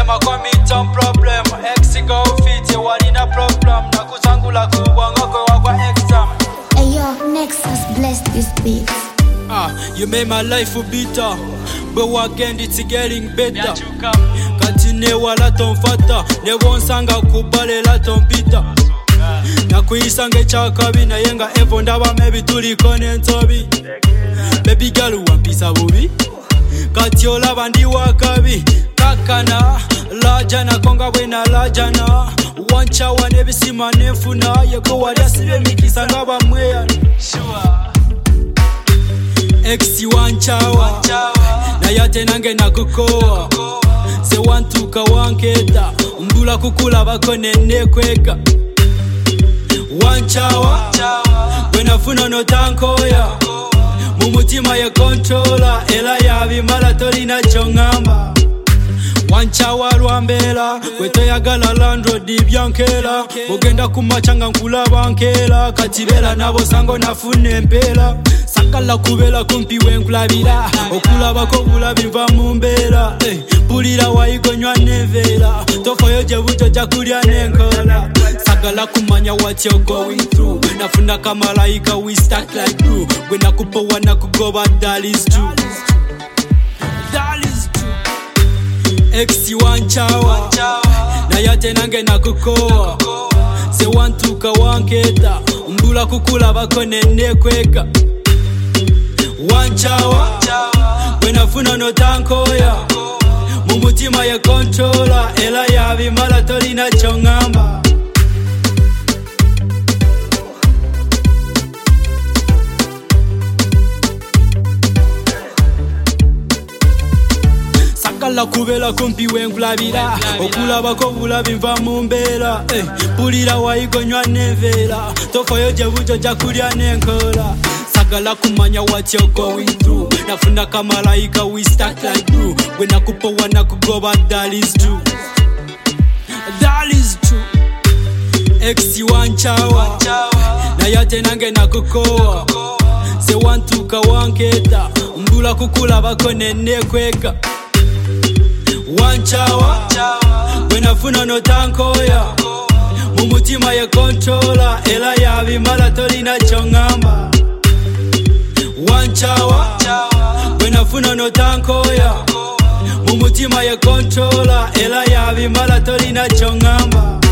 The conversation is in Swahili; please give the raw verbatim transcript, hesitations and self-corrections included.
them a commit some problem. Ex go fit you one in a problem. Na kuzangula kubwa ngoko wakwa exam. Hey yo, Nexus bless this beat. Ah, you made my life bitter, but again it's getting better. Katine wala tonfata, ne wonsanga kubale la tompita. Na kuisange chakabi na yenga evo ndaba maybe tulikone ntobi. Baby girl wampisa bubi, katiola bandi wakabi. Kakana, lajana konga wena lajana. Wancha wane bisima nefuna, yeko wali asibe mikisa ngaba mwea. Exi wanchawa, na yate nange na kukoa. Se wantuka wanketa, mbula kukula bako nene kweka. Wanchawa, wenafuna no tankoya. Mumutima ya controller, ela ya bimala tolina chongamba. Wanchawa rwambela, kweto ya gala landro di biankela. Bogenda kumachanga nkula bankela, katibela nabo sango nafune mpela. Sakala kubela kumpi wenkulabira, okulaba ko bulabimva mumbera. Eh, pulira wayigonywa nevera, tofo yoje buto jakulya nenkola. Sakala kumanya what you're going through, nafuna kama malaika we stack like glue. Gwena kupowa na kugoba that is true, that is true. Exi wanchawa, na yate nange na kukoa. Se wantuka wanketa, mbula kukula bako nene kweka. Wanchawa, wenafuna no tankoya. Mumutima ya controller, ela ya bimala tolina chongamba. Sakala kubela kumpi wenkulabira, okulaba ko bulabimva mumbera. Eh, pulira wayigonywa nevera, tofo yoje buto jakulya nenkola. Sagala kumanya what you're going through, nafuna kama malaika we stack like glue. Gwena kupowa na kugoba that is true, that is true. Exi wanchawa, na yate nange na kukoa. Se wantuka wanketa, mbula kukula bako nene kweka. Wanchawa, wenafuna no tankoya. Mumutima ya controller, ela ya bimala tolina chongamba. Wanchawa, wenafuna no tankoya. Mumutima ya controller, ela ya bimala tolina chongamba.